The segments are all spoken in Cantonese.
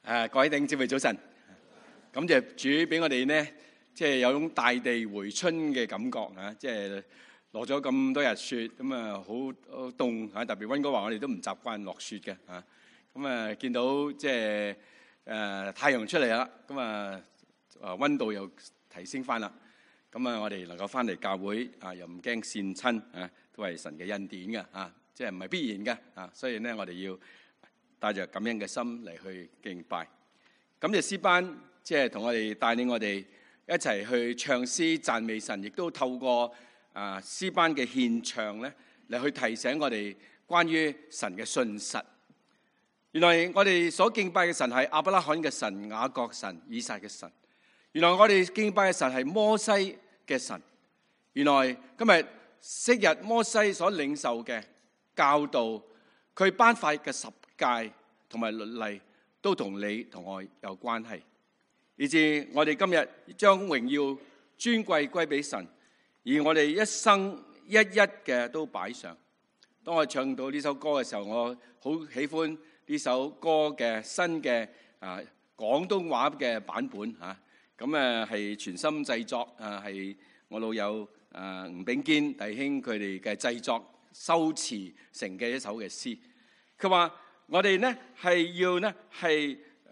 各位弟兄姊妹早晨，感謝主俾我哋呢，即係有種大地回春嘅感覺啊！即係落咗咁多日雪，咁啊好凍啊！特別溫哥華，我哋都唔習慣落雪嘅啊！咁啊見到即係太陽出嚟啦，咁啊溫度又提升翻啦，咁啊我哋能夠翻嚟教會啊，又唔驚跣親啊，都係神嘅恩典嘅啊！即係唔係必然嘅啊！所以呢，我哋要帶着感恩嘅心嚟去敬拜。咁就詩班即係同我哋帶領我哋一齊去唱詩讚美神，亦都透過詩班嘅獻唱咧嚟去提醒我哋關於神嘅信實。原來我哋所敬拜嘅神係亞伯拉罕嘅神、雅各神、以撒嘅神。原來我哋敬拜嘅神係摩西嘅神。原來今日昔日摩西所領受嘅教導，佢頒發嘅十誡同埋律例都同你同我有關係，以致我哋今日將榮耀尊貴歸俾神，而我哋一生一一嘅都擺上。當我唱到呢首歌嘅時候，我好喜歡呢首歌嘅新嘅廣東話嘅版本嚇。咁係全心製作係我老友吳炳堅弟兄佢哋嘅製作修辭成嘅一首嘅詩。佢話我哋呢係要呢係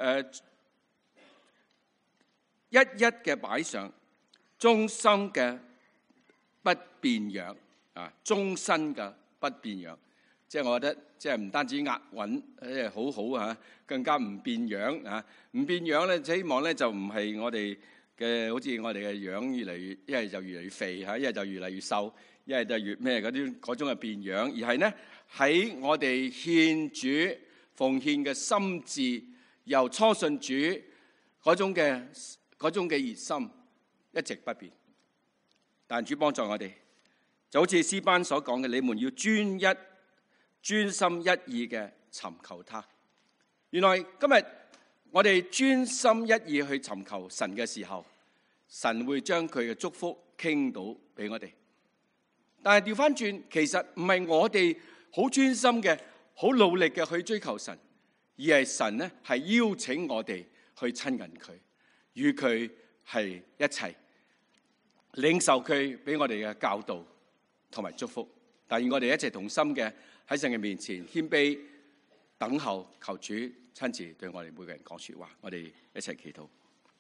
一一嘅擺上，終身嘅不變樣啊！終身嘅不變樣，即係我覺得即係唔單止押韻，好好啊，更加唔變樣啊！唔變樣咧，希望咧就唔係我哋嘅，好似我哋嘅樣越嚟越，一係就越嚟越肥嚇，一係就越嚟越瘦，一係就越咩嗰種嘅變樣，而係呢喺我哋獻主奉獻嘅心志，由初信主嗰種嘅熱心一直不變。但主幫助我哋，就好似詩班所講嘅，你們要專心一意嘅尋求他。原來今日我哋專心一意去尋求神嘅時候，神會將佢嘅祝福傾到俾我哋。但係調翻轉，其實唔係我哋好專心嘅、好努力嘅去追求神，而係神呢係邀請我哋去親近佢，與佢係一齊領受佢俾我哋嘅教導同埋祝福。但願我哋一齊同心嘅喺神嘅面前謙卑等候，求主親自對我哋每個人講說話。我哋一齊祈禱。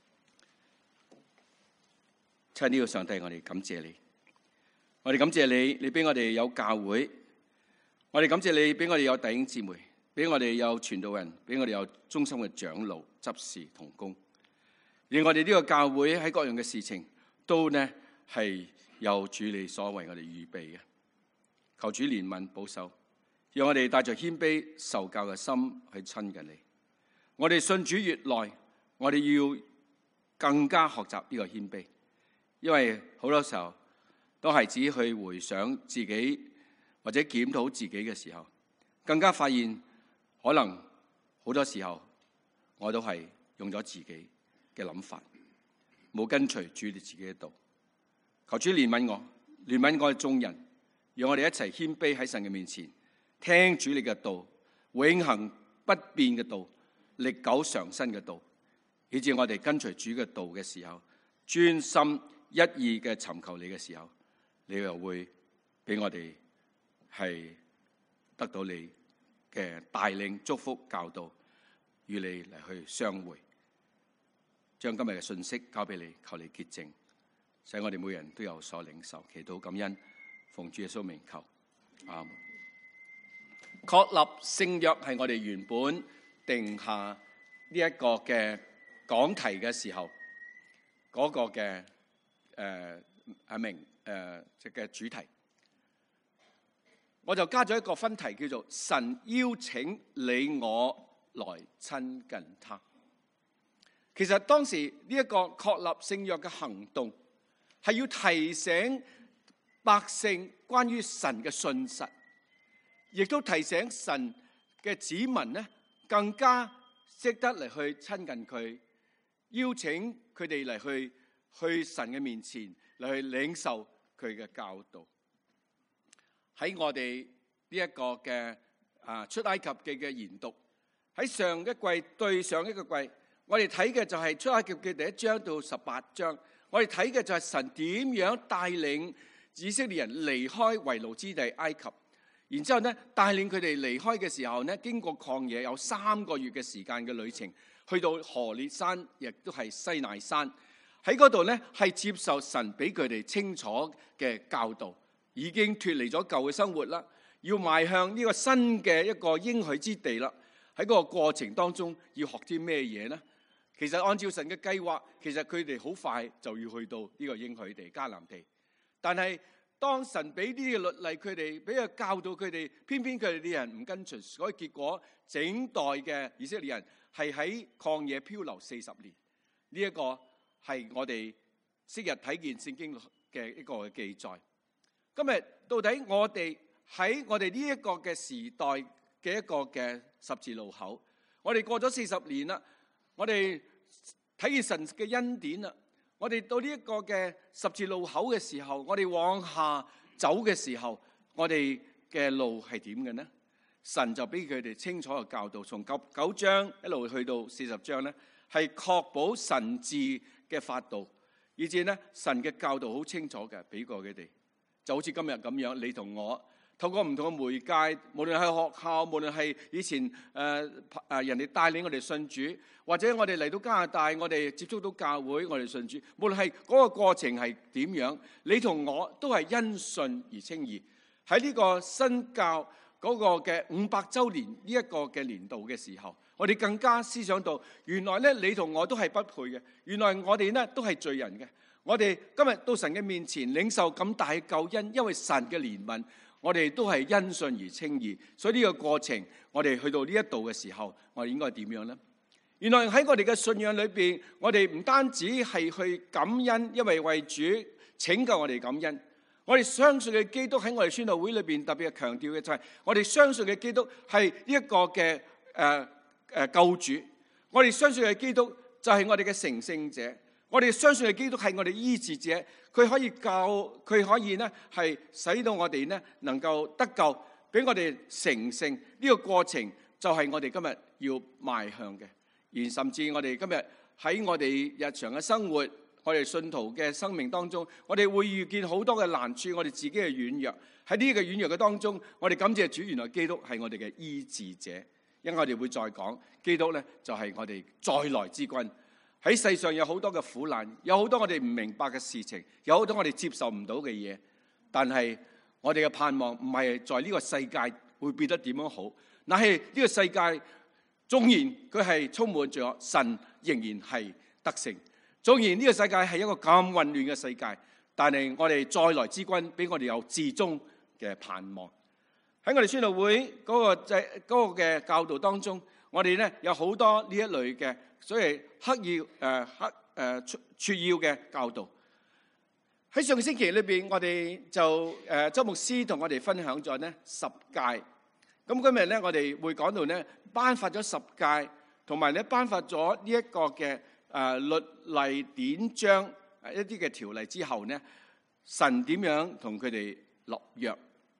親愛的上帝，我哋感謝你。我哋感謝你，你俾我哋有教會；我哋感謝你，俾我哋有弟兄姊妹，俾我哋有傳道人，俾我哋有忠心嘅長老、執事同工。而我哋呢個教會喺各樣嘅事情都呢係有主你所為我哋預備嘅。求主憐憫保守，讓我哋帶着謙卑受教嘅心去親近你。我哋信主越耐，我哋要更加學習呢個謙卑，因為好多時候，當孩子去回想自己或者檢討自己嘅時候，更加發現可能好多時候我都係用咗自己嘅諗法，冇跟隨主你自己嘅道。求主憐憫我，憐憫我哋眾人，讓我哋一齊謙卑喺神嘅面前，聽主你嘅道，永恆不變嘅道，歷久常新嘅道，以致我哋跟隨主嘅道嘅時候，專心一意嘅尋求你嘅時候，你又會俾我哋係得到你嘅帶領、祝福、教導，與你嚟去相會。將今日嘅信息交俾你，求你潔淨，使我哋每人都有所領受。祈禱感恩，奉主耶穌名求，阿們。確立聖約係我哋原本定下呢一個嘅講題嘅時候嗰個嘅即嘅主題，我就加咗一個分題，叫做神邀請你我來親近他。其實當時呢一個確立聖約嘅行動，係要提醒百姓關於神嘅信實，亦都提醒神嘅子民呢更加識得嚟去親近佢，邀請佢哋嚟去神嘅面前嚟去領受佢嘅教導。喺我哋呢一個嘅出埃及記嘅研讀， 喺上一季對上一個季，我哋睇嘅就係出埃及記第1章到18章，我哋睇嘅就係神點樣帶領以色列人離開為奴之地埃及，然之後咧帶領佢哋離開嘅時候咧，經過曠野有3個月嘅時間嘅旅程，去到何烈山，亦都係西奈山，喺嗰度咧係接受神俾佢哋清楚嘅教導，已經脫離咗舊嘅生活啦，要邁向呢個新嘅一個應許之地啦。喺嗰個過程當中要學啲咩嘢呢？其實按照神嘅計劃，其實佢哋好快就要去到呢個應許地迦南地。但係當神俾呢啲律例佢哋，俾佢教導佢哋，偏偏佢哋啲人唔跟隨，所以結果整代嘅以色列人係喺曠野漂流40年。呢一個係我哋昔日睇見聖經嘅一個記載。今日到底我哋喺我哋呢一個嘅時代嘅一個嘅十字路口，我哋過咗40年啦，我哋睇見神嘅恩典啦，我哋到呢一個嘅十字路口嘅時候，我哋往下走嘅時候，我哋嘅路係點嘅呢？神就俾佢哋清楚嘅教導，從9章一路去到40章咧，係確保神治嘅法度，以至咧神嘅教導好清楚嘅俾過佢哋，就好似今日咁樣，你同我透過唔同嘅媒介，無論係學校，無論係以前人哋帶領我哋信主，或者我哋嚟到加拿大，我哋接觸到教會，我哋信主，無論係嗰個過程係點樣，你同我都係因信而稱義。喺呢個新教嗰個嘅500週年呢一個嘅年度嘅時候，我哋更加思想到，原來咧你同我都係不配嘅，原來我哋咧都係罪人嘅。我哋今日到神嘅面前領受咁大嘅救恩，因為神嘅憐憫，我哋都係因信而稱義。所以呢個過程，我哋去到呢一度嘅時候，我哋應該點樣呢？原來喺我哋嘅信仰裏邊，我哋唔單止係去感恩，因為為主拯救我哋感恩。我哋相信嘅基督喺我哋宣道會裏邊特別係強調嘅就係，我哋相信嘅基督係呢一個嘅救主。我哋相信嘅基督就係我哋嘅成聖者。我哋相信嘅基督係我哋醫治者，佢可以救，佢可以呢係使到我哋呢能夠得救，俾我哋成聖。呢個過程就係我哋今日要邁向嘅。而甚至我哋今日喺我哋日常嘅生活，我哋信徒嘅生命當中，我哋會遇見好多嘅難處，我哋自己嘅軟弱。喺呢個軟弱嘅當中，我哋感謝主，原來基督係我哋嘅醫治者。因為我哋會再講，基督呢就係我哋再來之君。喺世上有好多嘅苦難，有好多我哋唔明白嘅事情，有好多我哋接受唔到嘅嘢。但係我哋嘅盼望唔係在呢個世界會變得點樣好，乃係呢個世界縱然佢係充滿咗，神仍然係得勝。縱然呢個世界係一個咁混亂嘅世界，但係我哋再來之君俾我哋有至終嘅盼望。喺我哋宣道會嗰個嘅教導當中，我哋咧有好多呢一類嘅，所以刻意撮要嘅教導。喺上個星期裏邊，我哋就周牧師同我哋分享咗呢10誡。咁今日咧，我哋會講到咧頒發咗10誡，同埋咧頒發咗呢一個嘅律例典章一啲嘅條例之後呢，神點樣同佢哋立約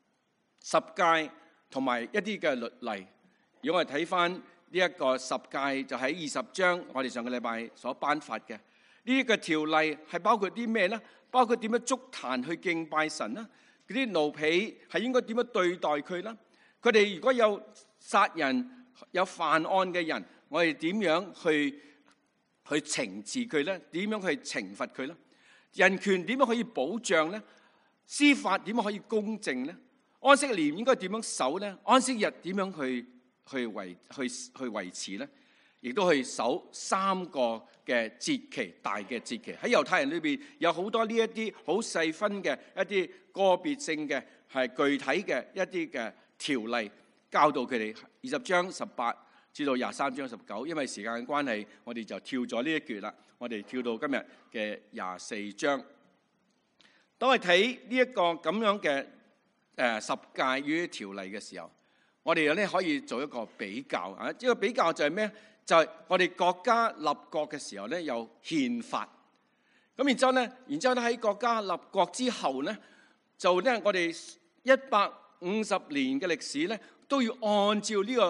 ？10誡同埋一啲嘅律例。如果我哋睇翻呢一個10誡，就喺20章，我哋上個禮拜所頒發嘅呢一個條例係包括啲咩呢？包括點樣築壇去敬拜神啦？嗰啲奴婢係應該點樣對待佢啦？佢哋如果有殺人、有犯案嘅人，我哋點樣去懲治佢咧？點樣去懲罰佢咧？人權點樣可以保障咧？司法點樣可以公正咧？安息年應該點樣守咧？安息日點樣去維持咧？亦都去守3個嘅節期，大嘅節期。喺猶太人裏邊有好多呢一啲好細分嘅一啲個別性嘅係具體嘅一啲嘅條例，教導佢哋。20章18至到23章19，因為時間嘅關係，我哋就跳咗呢一橛啦。我哋跳到今日嘅24章。當我哋睇呢一個咁樣嘅10誡與條例嘅時候，我哋咧可以做一個比較啊！呢個比較就係咩？就係我哋國家立國嘅時候咧，有憲法。咁然之後咧喺國家立國之後咧，就咧我哋150年嘅歷史咧，都要按照呢個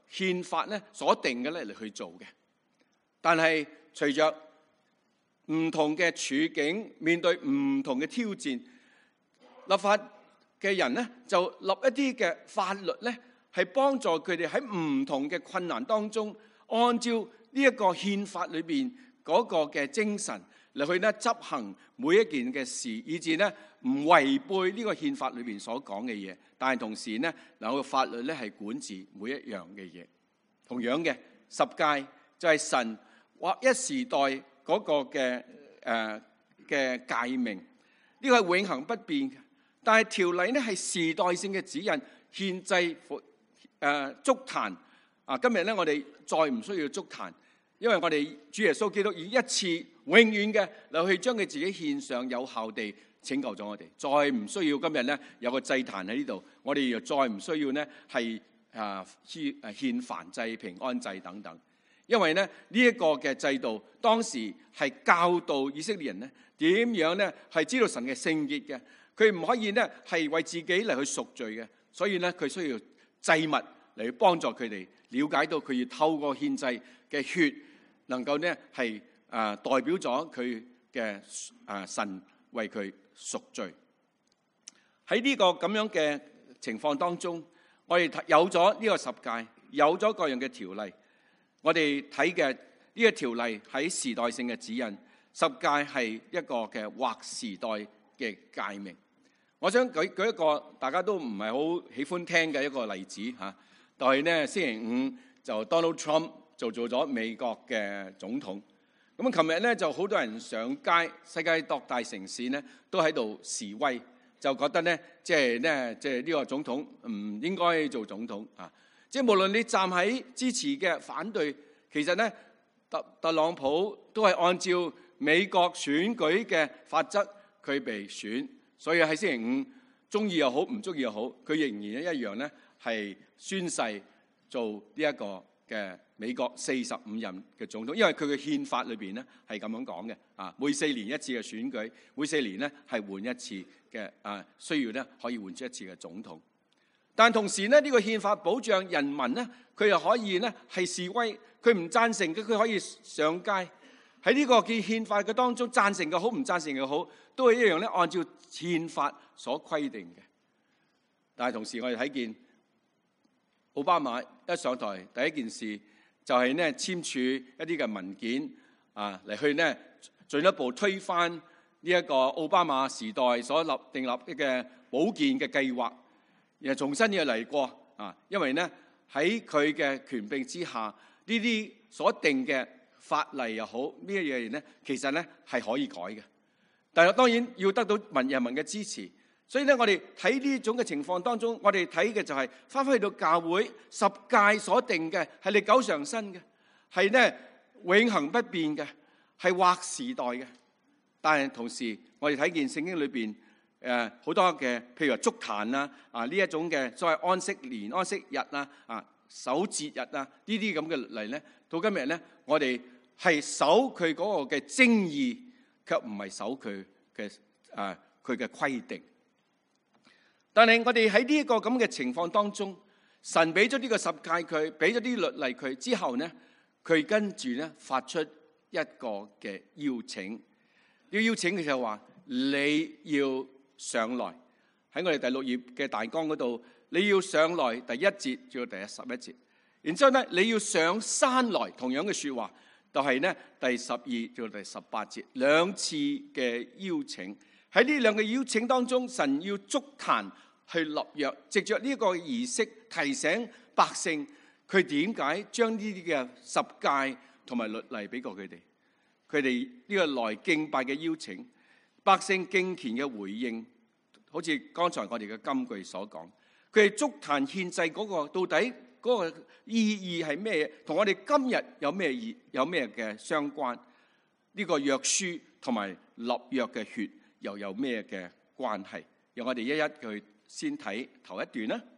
憲法咧所定嘅咧嚟去做嘅。但係隨着唔同嘅處境，面對唔同嘅挑戰，立法嘅人咧就立一啲嘅法律咧，係幫助佢哋喺唔同嘅困難當中，按照呢一個憲法裏邊嗰個嘅精神嚟去咧執行每一件嘅事，以致咧唔違背呢個憲法裏邊所講嘅嘢。但係同時咧，嗱個法律咧係管治每一樣嘅嘢。同樣嘅十誡就係神劃一時代嗰個嘅誡命，呢個係永恆不變嘅。但係條例咧係時代性嘅指引，獻祭、築壇。今日咧我哋再唔需要築壇，因為我哋主耶穌基督以一次永遠嘅嚟去將佢自己獻上，有效地拯救咗我哋，再唔需要今日咧有個祭壇喺呢度，我哋又再唔需要咧係獻燔祭、平安祭等等。因為咧呢一個嘅制度，當時係教導以色列人咧點樣咧係知道神嘅聖潔嘅，佢唔可以咧係為自己嚟去贖罪嘅，所以咧佢需要祭物嚟去幫助佢哋了解到佢要透過獻祭嘅血，能夠咧係代表咗佢嘅神為佢贖罪。喺呢個咁樣嘅情況當中，我哋有咗呢個十誡，有咗各樣嘅條例。我哋睇嘅呢個條例喺時代性嘅指引，十誡係一個嘅劃時代嘅誡命。我想舉一個大家都唔係好喜歡聽嘅一個例子嚇，但係咧星期五就 Donald Trump 就做咗美國嘅總統。咁琴日咧就好多人上街，世界各大城市咧都喺度示威，就覺得咧即係呢個總統唔應該做總統啊！即係無論你站喺支持嘅、反對，其實咧特朗普都係按照美國選舉嘅法則佢被選，所以喺星期五中意又好，唔中意又好，佢仍然一樣咧係宣誓做呢一個嘅美國45任嘅總統，因為佢嘅憲法裏邊咧係咁樣講嘅啊，每4年一次嘅選舉，每4年咧係換一次嘅需要咧可以換出一次嘅總統。但同時咧，呢個憲法保障人民咧，佢又可以咧係示威，佢唔贊成嘅，佢可以上街。喺呢個嘅憲法嘅當中，贊成嘅好，唔贊成嘅好，都係一樣咧，按照憲法所規定嘅。但係同時我哋睇見奧巴馬一上台，第一件事就係咧簽署一啲嘅文件嚟去咧進一步推翻呢一個奧巴馬時代所訂立嘅保健嘅計劃。又重新要嚟過因為咧喺佢嘅權柄之下，呢啲所定嘅法例又好，呢一樣嘢咧，其實咧係可以改嘅。但係當然要得到人民嘅支持，所以咧我哋睇呢種嘅情況當中，我哋睇嘅就係翻返去到教會十誡所定嘅係歷久常新嘅，係咧永恆不變嘅，係劃時代嘅。但係同時我哋睇見聖經裏邊好多嘅，譬如話築壇呢一種嘅所謂安息年、安息日守節日呢啲咁嘅律例咧，到今日咧，我哋係守佢嗰個嘅精義，卻唔係守佢嘅佢嘅規定。但係我哋喺呢一個咁嘅情況當中，神俾咗呢個十誡佢，俾咗啲律例佢之後咧，佢跟住咧發出一個嘅邀請，要邀請佢就話你要上來。喺我哋第6頁嘅大綱嗰度，你要上來第1節至到第11節，然之後咧你要上山來，同樣嘅說話，就係咧第12至到第18節兩次嘅邀請。喺呢兩個邀請當中，神要築壇去立約，藉着呢個儀式提醒百姓，佢點解將呢啲嘅十誡同埋律例俾過佢哋，佢哋呢個來敬拜嘅邀請，百姓敬虔嘅回應。好似剛才我哋嘅金句所講，佢哋築壇獻祭嗰個到底嗰個意義係咩？同我哋今日有咩有咩嘅相關？呢個約書同埋立約嘅血又有咩嘅關係？讓我哋一一去先睇頭一段啦。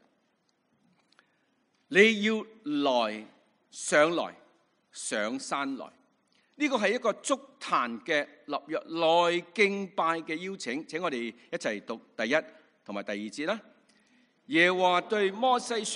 你要來上來上山來，呢個係一個築壇嘅立約來敬拜嘅邀請。請我哋一齊讀第1同埋第2節啦。耶和華對摩西說：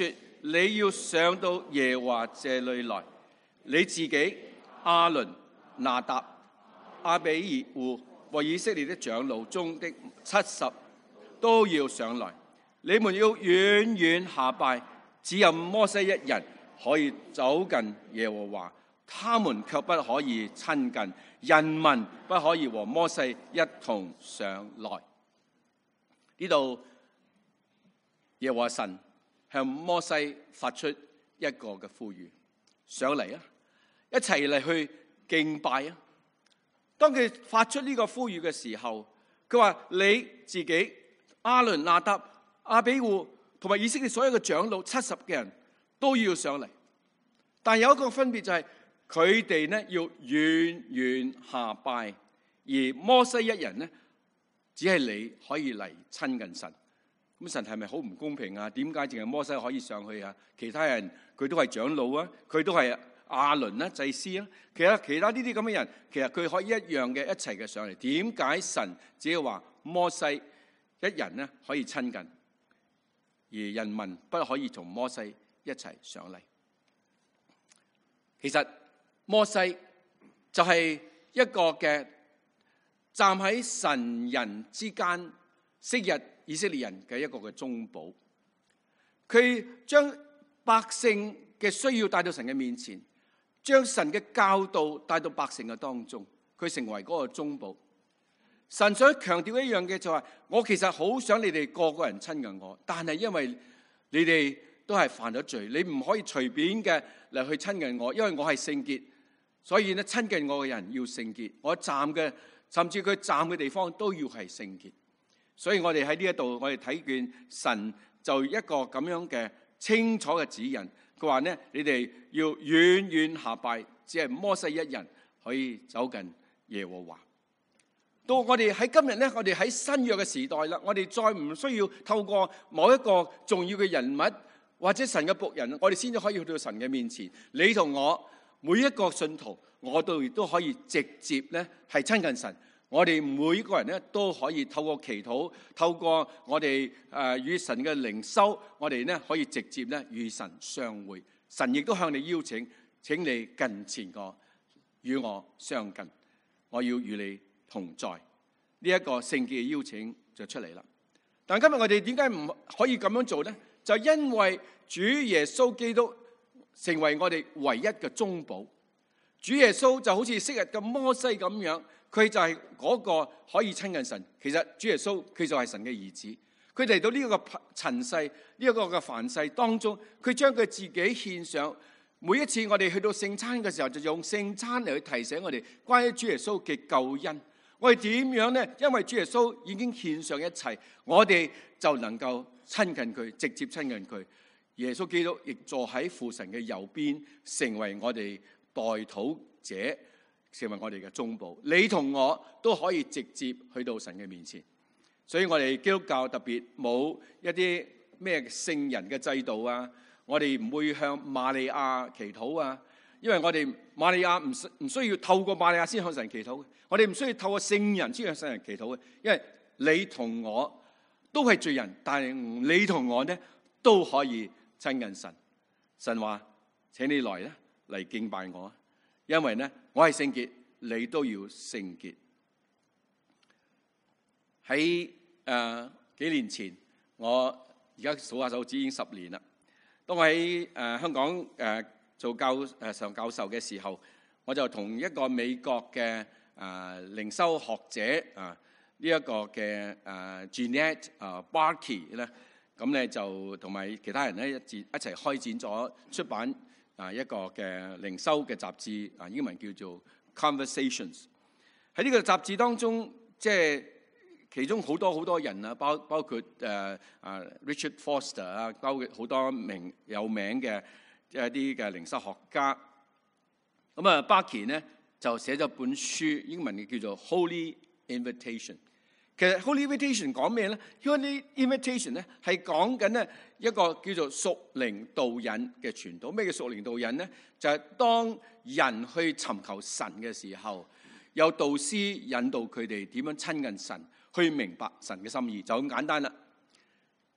你要上到耶和華這裏來，你自己、亞倫、拿答、亞比以戶和以色列的長老中的70都要上來。你們要遠遠下拜，只有摩西一人可以走近耶和華，他們卻不可以親近，人民不可以和摩西一同上來。呢度耶和華神向摩西發出一個嘅呼籲，上嚟啊，一齊嚟去敬拜啊！當佢發出呢個呼籲嘅時候，佢話你自己、亞倫、拿答、亞比戶同埋以色列所有嘅長老70嘅人都要上嚟，但有一個分別就係佢哋呢要遠遠下拜，而摩西一人呢，只係你可以嚟親近神。咁神係咪好唔公平啊？點解淨係摩西可以上去啊？其他人佢都係長老啊，佢都係亞倫啦、祭司啊，其他呢啲咁嘅人，其實佢可以一樣嘅一齊嘅上嚟。點解神只係話摩西一人呢可以親近，而人民不可以同摩西一齊上嚟？其實摩西就係一個嘅站喺神人之間，昔日以色列人嘅一個嘅中保，佢將百姓嘅需要帶到神嘅面前，將神嘅教導帶到百姓嘅當中，佢成為嗰個中保。神想強調一樣嘅就係，我其實好想你哋個個人親近我，但係因為你哋都係犯咗罪，你唔可以隨便嘅嚟去親近我，因為我係聖潔，所以咧親近我嘅人要聖潔，我站嘅甚至佢站嘅地方都要係聖潔。所以我哋喺呢一度，我哋睇見神就一個咁樣嘅清楚嘅指引。佢話呢，你哋要遠遠下拜，只係摩西一人可以走近耶和華。到我哋喺今日呢，我哋喺新約嘅時代啦，我哋再唔需要透過某一個重要嘅人物或者神嘅僕人，我哋先至可以去到神嘅面前。你同我每一個信徒，我哋都可以直接呢係親近神。我哋每一個人咧都可以透過祈禱，透過我哋與神嘅靈修，我哋咧可以直接咧與神相會。神亦都向你邀請，請你近前我，與我相近，我要與你同在。呢一個聖潔嘅邀請就出嚟啦。但今日我哋點解唔可以咁樣做呢？就因為主耶穌基督成為我哋唯一嘅中保。主耶穌就好似昔日嘅摩西咁樣。佢就係嗰個可以親近神。其實主耶穌佢就係神嘅兒子。佢嚟到呢一個塵世，呢一個嘅凡世當中，佢將佢自己獻上。每一次我哋去到聖餐嘅時候，就用聖餐嚟去提醒我哋關於主耶穌嘅救恩。我哋點樣呢？因為主耶穌已經獻上一切，我哋就能夠親近佢，直接親近佢。耶穌基督亦坐喺父神嘅右邊，成為我哋代禱者，成為我哋嘅中保。你同我都可以直接去到神嘅面前。所以我哋基督教特別冇一啲咩聖人嘅制度啊，我哋唔會向瑪利亞祈禱啊，因為我哋瑪利亞唔需要透過瑪利亞先向神祈禱，我哋唔需要透過聖人先向神人祈禱嘅，因為你同我都係罪人，但係你同我呢都可以親近神。神話請你來啦，嚟敬拜我，因為呢我係聖潔，你都要聖潔。喺幾年前，我而家數下手指已經10年啦。當我喺香港做上教授嘅時候，我就同一個美國嘅靈修學者呢一個嘅Jeanette Barkey 咧，咁咧就同埋其他人咧一齊開展咗出版一個嘅靈修嘅雜誌，英文叫做 Conversations。喺呢個雜誌當中，即係其中好多人啊，包括Richard Foster 啊，包括好多有名嘅一啲嘅靈修學家。咁啊，Barkey咧就寫咗本書，英文嘅叫做 Holy Invitation。其實 Holy Invitation 講咩咧 ？Holy Invitation 咧係講緊咧一個叫做屬靈導引嘅傳道。咩叫屬靈導引咧？就係當人去尋求神嘅時候，有導師引導佢哋點樣親近神，去明白神嘅心意，就咁簡單啦。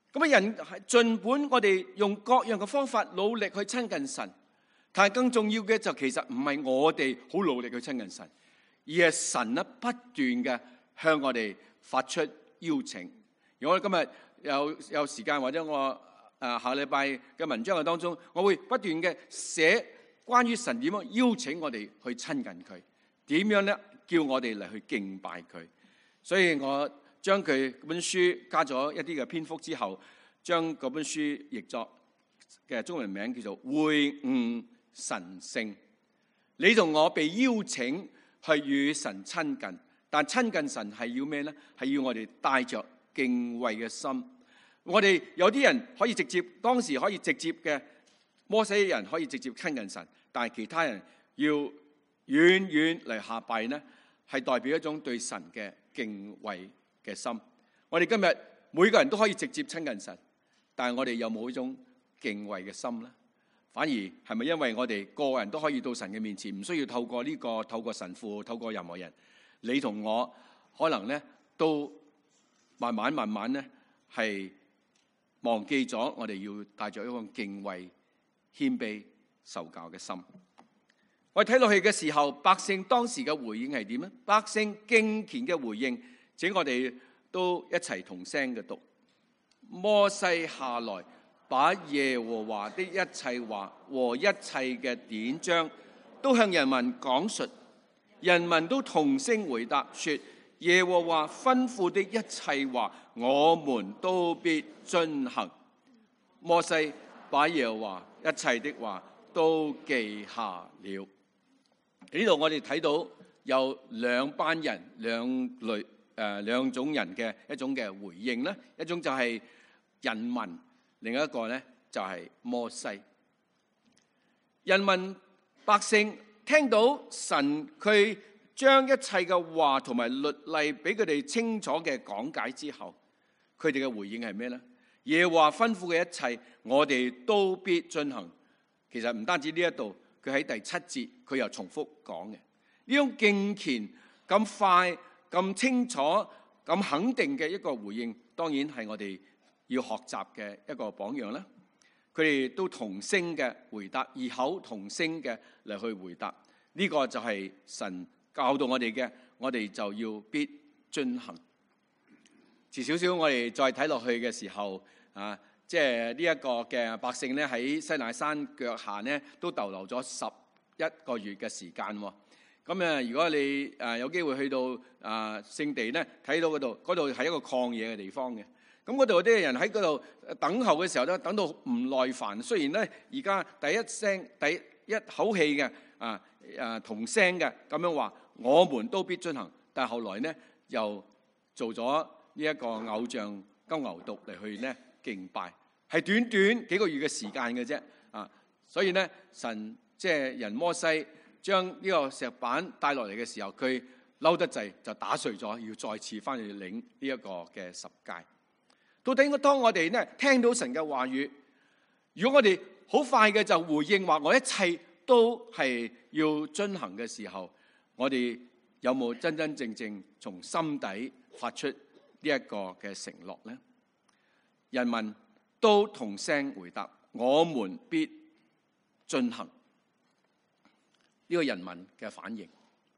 咁啊，人盡管我哋用各樣嘅方法努力去親近神，但係更重要嘅就其實唔係我哋好努力去親近神，而係神不斷嘅向我哋發出邀請。如果我今日有時間，或者我下禮拜嘅文章嘅當中，我會不斷嘅寫關於神點樣邀請我哋去親近佢，點樣咧叫我哋嚟去敬拜佢。所以我將佢本書加咗一啲嘅篇幅之後，將嗰本書譯作嘅中文名叫做《會晤神聖》。你同我被邀請去與神親近，但親近神係要咩呢？係要我哋帶着敬畏嘅心。我哋有啲人可以直接，當時可以直接嘅，摩西人可以直接親近神，但係其他人要遠遠嚟下拜呢，係代表一種對神嘅敬畏嘅心。我哋今日每個人都可以直接親近神，但係我哋有冇一種敬畏嘅心呢？反而係咪因為我哋個人都可以到神嘅面前，唔需要透過呢個，透過神父，透過任何人，你同我可能呢都慢慢呢係忘記咗我哋要帶着一個敬畏、謙卑、受教嘅心。我哋睇落去嘅時候，百姓當時嘅回應係點呢？百姓敬虔嘅回應，請我哋都一齊同聲嘅讀。摩西下來，把耶和華的一切話和一切嘅典章都向人民講述，人民都同聲回答說：耶和華吩咐的一切話，我們都必遵行。摩西把耶和華一切的話都記下了。呢度我哋睇到有兩班人、兩種人嘅一種嘅回應咧，一種就係人民，另一個咧就係摩西。人民百姓聽到神佢將一切嘅話同埋律例俾佢哋清楚嘅講解之後，佢哋嘅回應係咩咧？耶和華吩咐嘅一切，我哋都必遵行。其實唔單止呢一度，佢喺第7節佢又重複講嘅呢種敬虔咁快、咁清楚、咁肯定嘅一個回應，當然係我哋要學習嘅一個榜樣啦。佢哋都同聲嘅回答，異口同聲嘅嚟去回答，呢個就係神教導我哋嘅，我哋就要必遵行。遲少少我哋再睇落去嘅時候啊，即係呢一個嘅百姓咧喺西乃山腳下咧都逗留咗11個月嘅時間。咁如果你有機會去到聖地咧，睇到嗰度係一個曠野嘅地方嘅。咁嗰度啲人喺嗰度等候嘅時候咧，等到唔耐煩。雖然咧而家第一口氣嘅同聲嘅咁樣話，我們都必遵行。但係後來咧又做咗呢一個偶像金牛犢嚟去咧敬拜，係短短幾個月嘅時間嘅啫。所以咧神即係人摩西將呢個石板帶落嚟嘅時候，佢嬲得滯就打碎咗，要再次翻去領呢一個嘅十誡。到底當我哋咧聽到神嘅話語，如果我哋好快嘅就回應話我一切都係要遵行嘅時候，我哋有冇真真正正從心底發出呢一個嘅承諾呢？人民都同聲回答：我們必遵行。呢個人民嘅反應。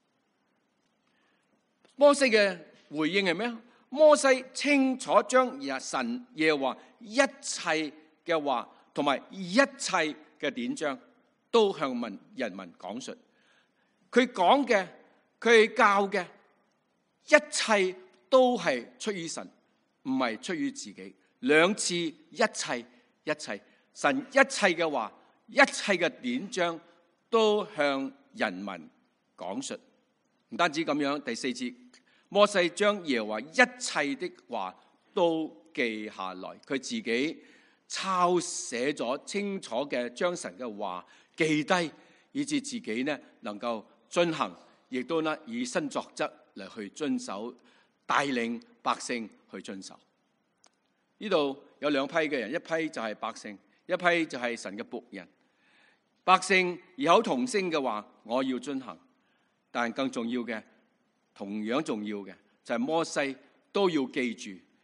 摩西嘅回應係咩？摩西清楚將神耶和華一切嘅話同埋一切嘅典章都向人民講述。佢講嘅，佢教嘅，一切都係出於神，唔係出於自己。兩次一切，神一切嘅話，一切嘅典章都向人民講述。唔單止咁樣，第4節，摩西將耶和華一切的話都記下來，佢自己抄寫咗清楚嘅，將神嘅話記低，以致自己呢能夠遵行，亦都呢以身作則嚟去遵守，帶領百姓去遵守。呢度有兩批嘅人，一批就係百姓，一批就係神嘅僕人。百姓異口同聲嘅話，我要遵行。但更重要嘅，同樣重要嘅就係摩西都要記住，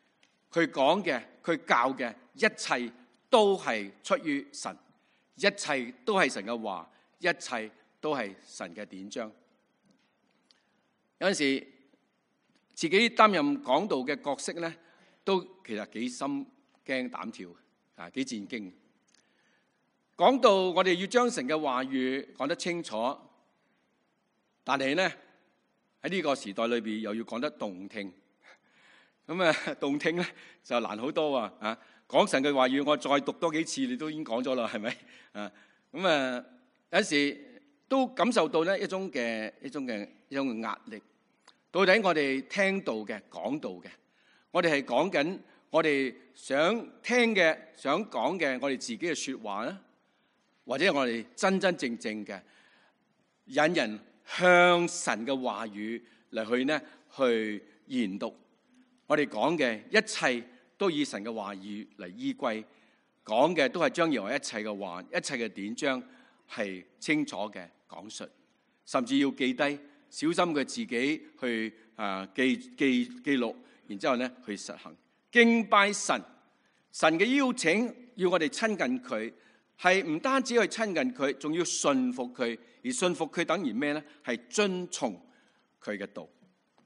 佢講嘅、佢教嘅一切都係出於神，一切都係神嘅話，一切都係神嘅典章。有陣時自己擔任講道嘅角色咧，都其實幾心驚膽跳啊，幾戰驚。講到我哋要將神嘅話語講得清楚，但係咧喺呢個時代裏邊又要講得動聽。咁啊，動聽咧就難好多啊！講神嘅話語，我再讀多幾次，你都已經講咗啦，係咪？啊，咁啊，有時都感受到咧一種嘅壓力。到底我哋聽到嘅、講到嘅，我哋係講緊我哋想聽嘅、想講嘅，我哋自己嘅說話咧，或者我哋真真正正嘅引人向神嘅話語嚟去研讀。我哋講嘅一切都以神嘅話語嚟依歸，講嘅都係將要一切嘅話、一切嘅典章係清楚嘅講述，甚至要記低，小心佢自己去記錄，然之後咧去實行。敬拜神，神嘅邀請要我哋親近佢，係唔單止去親近佢，仲要順服佢，而順服佢等於咩咧？係遵從佢嘅道。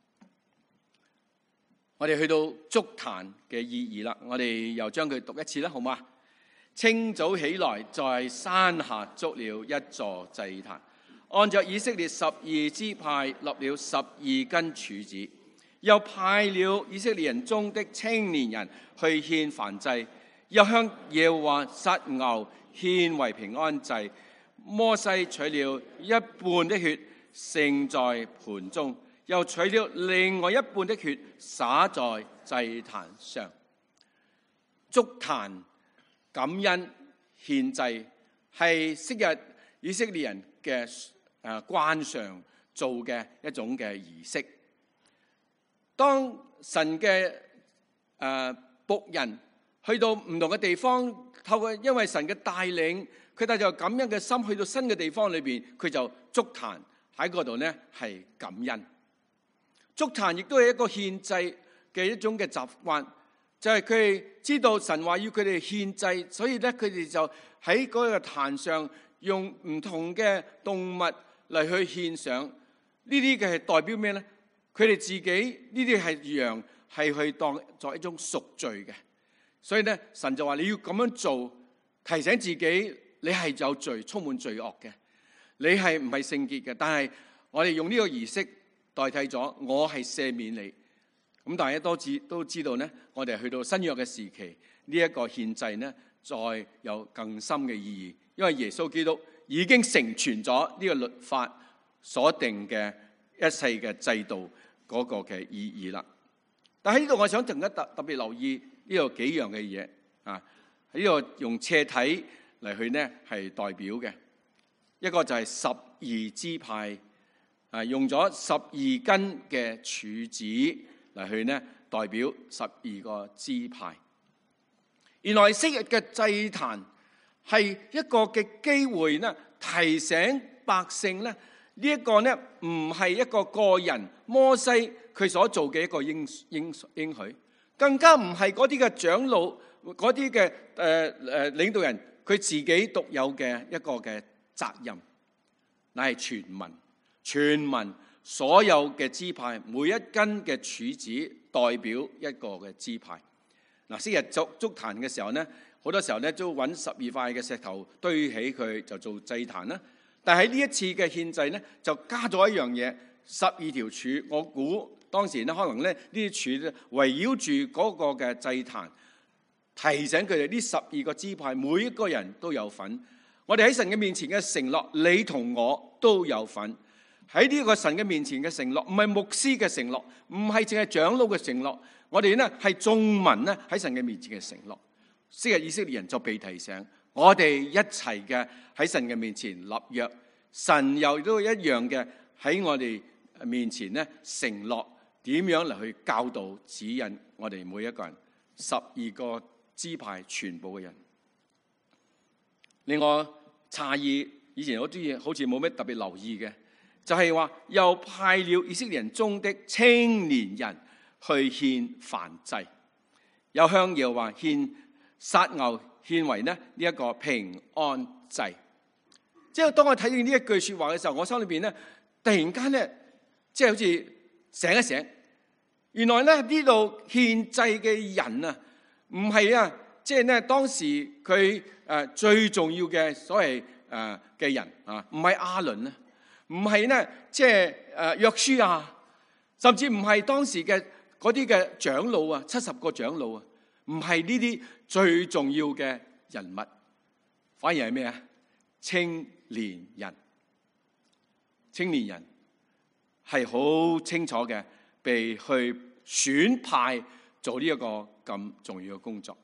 我哋去到築壇嘅意義啦，我哋又將佢讀一次啦，好嗎？清早起來，在山下築了一座祭壇，按照以色列12支派立了12根柱子，又派了以色列人中的青年人去獻燔祭，又向耶和華殺牛獻為平安祭。摩西取了一半的血盛在盤中，又取了另外一半的血灑在祭壇上。築壇感恩獻祭係昔日以色列人嘅慣常做嘅一種嘅儀式。當神嘅僕人去到唔同嘅地方，透過因為神嘅帶領，佢帶住感恩嘅心去到新嘅地方裏邊，佢就築壇喺嗰度呢係感恩。築壇亦都係一個獻祭嘅一種嘅習慣，就係佢哋知道神話要佢哋獻祭，所以咧佢哋就喺嗰個壇上用唔同嘅動物嚟去獻上。呢啲嘅係代表咩咧？佢哋自己呢啲係羊係去當作一種贖罪嘅，所以咧神就話你要咁樣做，提醒自己你係有罪，充滿罪惡嘅，你係唔係聖潔嘅。但係我哋用呢個儀式代替咗我係赦免你。咁大家都知道咧，我哋去到新約嘅時期，呢一個獻祭咧，再有更深嘅意義，因為耶穌基督已經成全咗呢個律法所定嘅一切嘅制度嗰個嘅意義啦。但喺呢度，我想特別留意呢度幾樣嘅嘢啊。喺呢度用斜體嚟去呢係代表嘅一個就係12支派啊，用咗12根嘅柱子嚟去呢代表12個支派。原來昔日嘅祭壇係一個嘅機會呢，提醒百姓呢，呢一個呢唔係一個個人摩西佢所做嘅一個應許，更加唔係嗰啲嘅長老嗰啲嘅領導人佢自己獨有嘅一個嘅責任，乃係全民所有嘅支派，每一根嘅柱子代表一個嘅支派。嗱，昔日築壇嘅時候呢，好多時候呢都揾12塊嘅石頭堆起佢就做祭壇啦。但係喺呢一次嘅獻祭呢，就加咗一樣嘢，12條柱。我估當時呢，可能呢啲柱圍繞住嗰個嘅祭壇，提醒佢哋呢12個支派每一個人都有份。我哋喺神嘅面前嘅承諾，你同我都有份。喺呢個神嘅面前嘅承諾，唔係牧師嘅承諾，唔係淨係長老嘅承諾，我哋呢係眾民呢喺神嘅面前嘅承諾。昔日以色列人就被提醒，我哋一齊嘅喺神嘅面前立約，神又都一樣嘅喺我哋面前呢承諾，點樣嚟去教導指引我哋每一個人12個支派全部嘅人。另外詫異，以前好似冇咩特別留意嘅，就係話又派了以色列人中的青年人去獻燔祭。 又向耶和華獻殺牛，獻為呢一個平安祭。即係當我睇見呢一句說話嘅時候，我心裏邊咧突然間咧，即係好似醒一醒，原來咧呢度獻祭嘅人啊，唔係啊，即係咧當時佢最重要嘅所謂嘅人啊，唔係亞倫啊，唔係咧即係約書亞，甚至唔係當時嘅嗰啲嘅長老啊，70個長老啊，唔係呢啲最重要嘅人物，反而係咩啊？青年人，青年人係好清楚嘅，被去選派做呢一個咁重要嘅工作。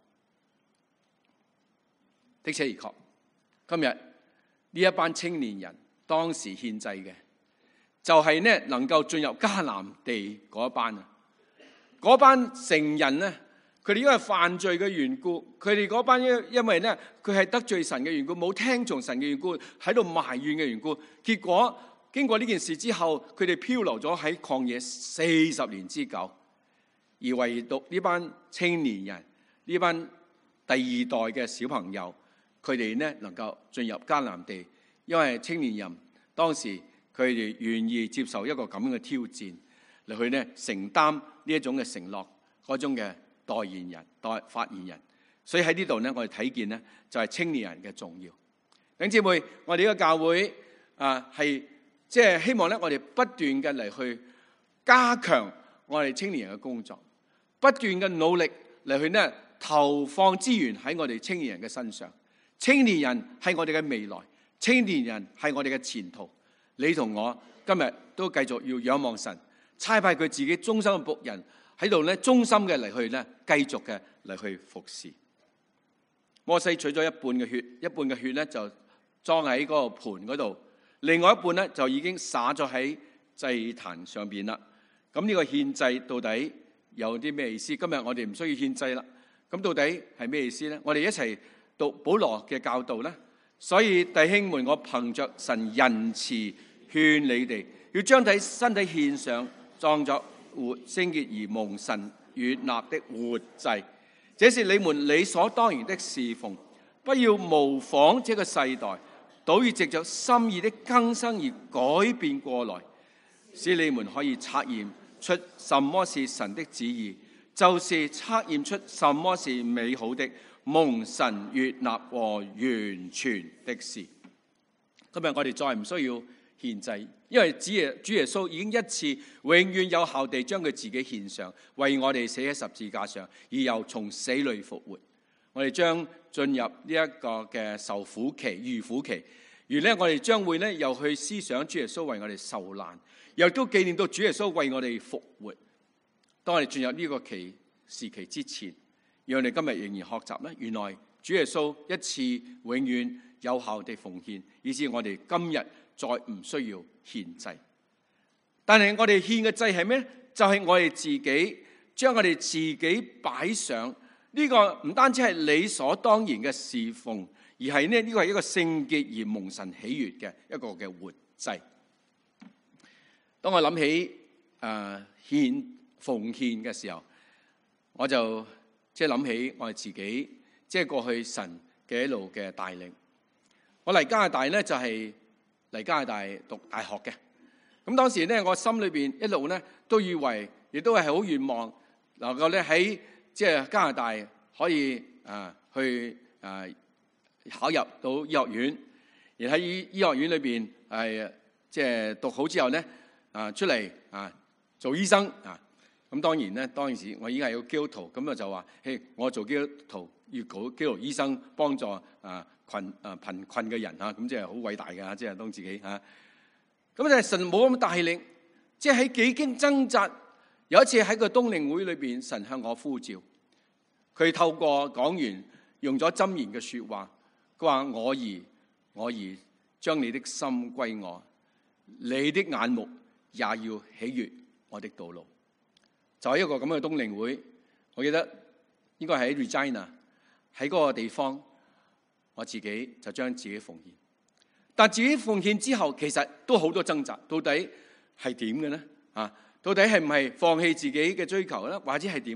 的且而確，今日呢一班青年人當時獻祭嘅，就係呢能夠進入迦南地嗰一班啊！嗰班成人呢，佢哋因為犯罪嘅緣故，佢哋嗰班因為呢佢係得罪神嘅緣故，冇聽從神嘅緣故，喺度埋怨嘅緣故，結果經過呢件事之後，佢哋漂流咗喺曠野40年之久，而唯獨呢班青年人，呢班第二代嘅小朋友，佢哋呢能夠進入迦南地，因為青年人當時佢哋願意接受一個咁樣嘅挑戰，嚟去呢承擔呢一種嘅承諾，嗰種嘅代言人、發言人。所以喺呢度呢，我哋睇見呢就係青年人嘅重要。弟兄姊妹，我哋呢個教會係即係希望呢，我哋不斷嘅嚟去加強我哋青年人嘅工作，不斷嘅努力嚟去呢投放資源喺我哋青年人嘅身上。青年人係我哋嘅未來，青年人係我哋嘅前途。你同我今日都繼續要仰望神，差派佢自己忠心嘅僕人喺度咧，忠心嘅嚟去咧，繼續嘅嚟去服侍。摩西取咗一半嘅血，一半嘅血咧就裝喺嗰個盤嗰度，另外一半咧就已經灑咗喺祭壇上邊啦。咁呢個獻祭到底有啲咩意思？今日我哋唔需要獻祭啦。咁到底係咩意思咧？我哋一齊讀保羅嘅教導咧。所以弟兄們，我憑着神仁慈勸你哋，要將身體獻上，當作活聖潔而蒙神悅納的活祭，這是你們理所當然的侍奉。不要模仿這個世代，倒要藉着心意的更新而改變過來，使你們可以察驗出什麼是神的旨意，就是察驗出什麼是美好的，蒙神悅納和完全的事。今日我哋再唔需要獻祭，因為主耶穌已經一次永遠有效地將佢自己獻上，為我哋死喺十字架上，而又從死裏復活。我哋將進入呢一個嘅受苦期、預苦期，而呢，我哋將會呢又去思想主耶穌為我哋受難，又都紀念到主耶穌為我哋復活。當我哋進入呢個時期之前，讓我哋今日仍然學習咧，原來主耶穌一次永遠有效地奉獻，以致我哋今日再唔需要獻祭。但係我哋獻嘅祭係咩？就係我哋自己將我哋自己擺上，呢個唔單止係理所當然嘅侍奉，而係呢個係一個聖潔而蒙神喜悅嘅一個嘅活祭。當我諗起奉獻嘅時候，我就即係諗起我哋自己，即係過去神嘅一路嘅帶領。我嚟加拿大咧，就係嚟加拿大讀大學嘅。咁當時咧，我心裏邊一路咧都以為，亦都係好願望能夠咧喺即係加拿大可以去考入到醫學院，而喺醫學院裏邊即係讀好之後咧出嚟做醫生啊。咁當然咧，當時我已經係個基督徒，咁就話：嘿，我做基督徒要搞基督徒醫生，幫助貧困嘅人嚇，咁即係好偉大嘅，即係當自己嚇。咁就係神冇咁帶領，即係喺幾經掙扎，有一次喺個冬令會裏邊，神向我呼召，佢透過講員用咗箴言嘅説話，佢話：我兒，將你的心歸我，你的眼目也要喜悅我的道路。就係一個咁嘅冬令會，我記得應該喺 Regina 喺嗰個地方，我自己就將自己奉獻。但自己奉獻之後，其實都好多掙扎，到底係點嘅呢？到底係唔係放棄自己嘅追求咧，或者係點？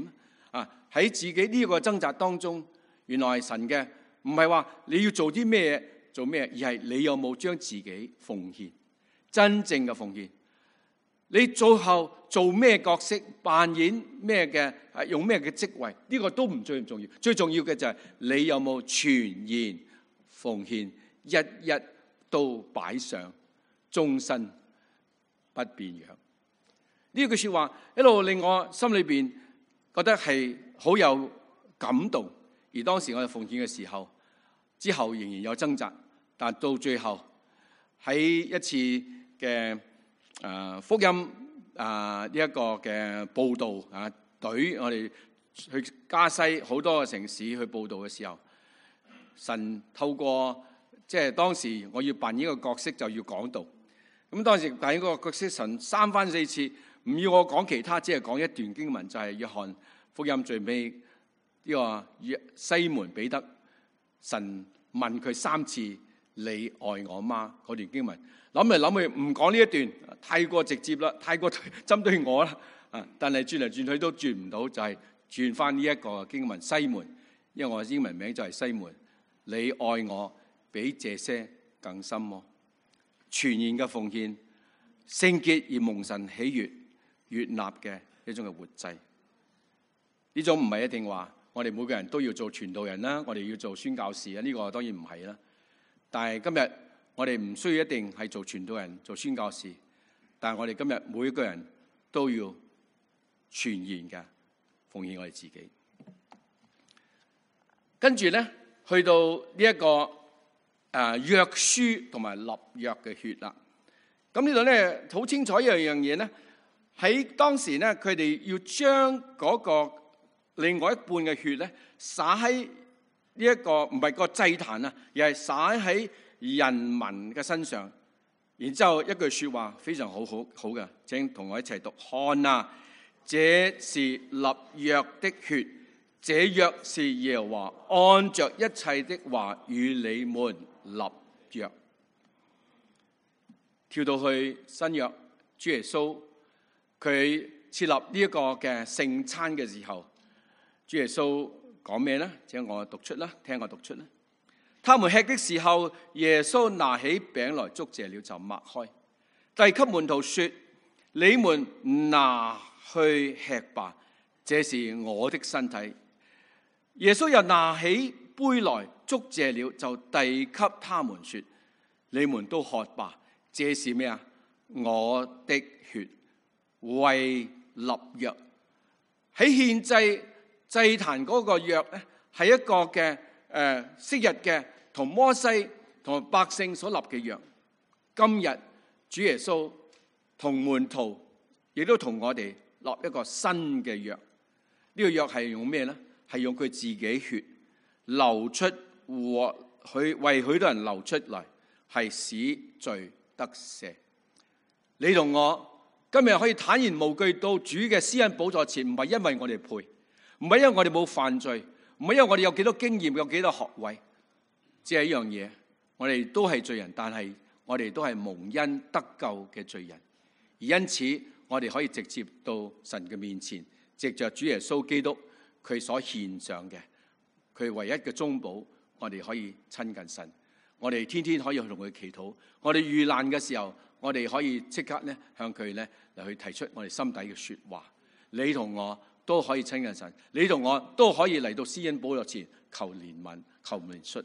喺自己呢個掙扎當中，原來神嘅唔係話你要做啲咩做咩，而係你有冇將自己奉獻，真正嘅奉獻。你最後做咩角色，扮演咩嘅，用咩嘅職位，呢個都唔最重要。最重要嘅就係你有冇全然奉獻，一一都擺上，終身不變樣。呢句說話一路令我心裏邊覺得係好有感動。而當時我哋奉獻嘅時候，之後仍然有掙扎，但到最後喺一次嘅福音呢一個嘅報道隊，我哋去加西好多個城市去報道嘅時候，神透過即係當時我要扮演一個角色，就要講道。咁當時扮演嗰個角色，神三番四次唔要我講其他，只係講一段經文，就係約翰福音最尾呢個西門彼得，神問佢3次你愛我嗎？嗰段經文。諗嚟諗去唔講呢一段，太過直接啦，太過針對我啦。但係轉嚟轉去都轉唔到，就係轉翻呢一個經文。西門，因為我英文名就係西門，你愛我比這些更深麼？全然嘅奉獻，聖潔而蒙神喜悅悅納嘅一種嘅活祭。呢種唔係一定話我哋每個人都要做傳道人啦，我哋要做宣教士啊，呢個當然唔係啦。但係今日我哋唔需要一定係做傳道人、做宣教士，但係我哋今日每一個人都要全然嘅奉獻我哋自己。跟住咧，去到呢一個約書同埋立約嘅血啦。咁呢度咧好清楚一樣嘢咧，喺當時咧，佢哋要將嗰個另外一半嘅血咧灑喺呢一個唔係個祭壇啊，而係灑喺人民嘅身上。然之後一句說話非常好嘅，請同我一齊讀：看啊，這是立約的血，這約是耶和華按着一切的話與你們立約。跳到去新約，主耶穌佢設立呢一個嘅聖餐嘅時候，主耶穌講咩呢？請我讀出啦，聽我讀出啦。他們吃的時候，耶穌拿起餅來，祝謝了就擘開，遞給門徒說：你們拿去吃吧，這是我的身體。耶穌又拿起杯來，祝謝了就遞給他們說：你們都喝吧，這是咩啊？我的血，為立約。喺獻祭祭壇嗰個約咧，係一個嘅昔日嘅同摩西同百姓所立嘅約。今日主耶穌同門徒亦都同我哋立一個新嘅約。呢個約係用咩咧？係用佢自己血流出，和佢為許多人流出嚟，係使罪得赦。你同我今日可以坦然無懼到主嘅施恩寶座前，唔係因為我哋配，唔係因為我哋冇犯罪，唔係因為我哋有幾多經驗，有幾多學位，只係一樣嘢，我哋都係罪人，但係我哋都係蒙恩得救嘅罪人，而因此我哋可以直接到神嘅面前，藉着主耶穌基督佢所獻上嘅，佢唯一嘅中保，我哋可以親近神，我哋天天可以去同佢祈禱，我哋遇難嘅時候，我哋可以即刻咧向佢咧嚟去提出我哋心底嘅說話。你同我都可以親近神，你同我都可以嚟到施恩寶座前求憐憫、求憐恤。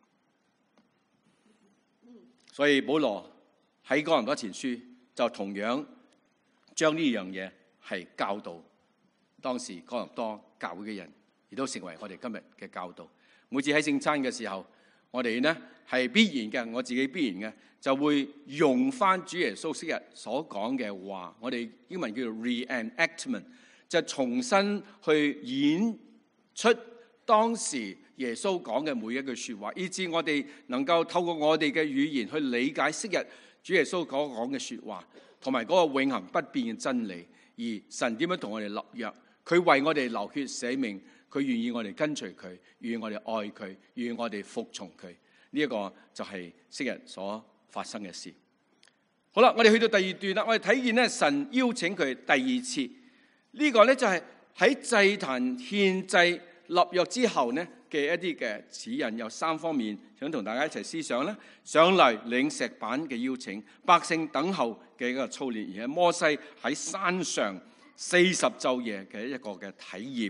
所以保羅喺哥林多前書就同樣將呢樣嘢係教導當時哥林多教會嘅人，亦都成為我哋今日嘅教導。每次喺聖餐嘅時候，我哋呢係必然嘅，我自己必然嘅就會用翻主耶穌昔日所講嘅話，我哋英文叫做 reenactment， 就重新去演出當時耶穌講嘅每一句說話，以致我哋能夠透過我哋嘅語言去理解昔日主耶穌所講嘅說話，同埋嗰個永恆不變嘅真理。而神點樣同我哋立約？佢為我哋流血捨命，佢願意我哋跟隨佢，願意我哋愛佢，願意我哋服從佢。呢一個就係昔日所發生嘅事。好啦，我哋去到第二段啦，我哋睇見咧神邀請佢第二次。呢個咧就係喺祭壇獻祭立約之後呢嘅一啲嘅指引，有3方面，想同大家一齊思想啦。上嚟領石板嘅邀請，百姓等候嘅一個操練，而係摩西喺山上40晝夜嘅一個嘅體驗。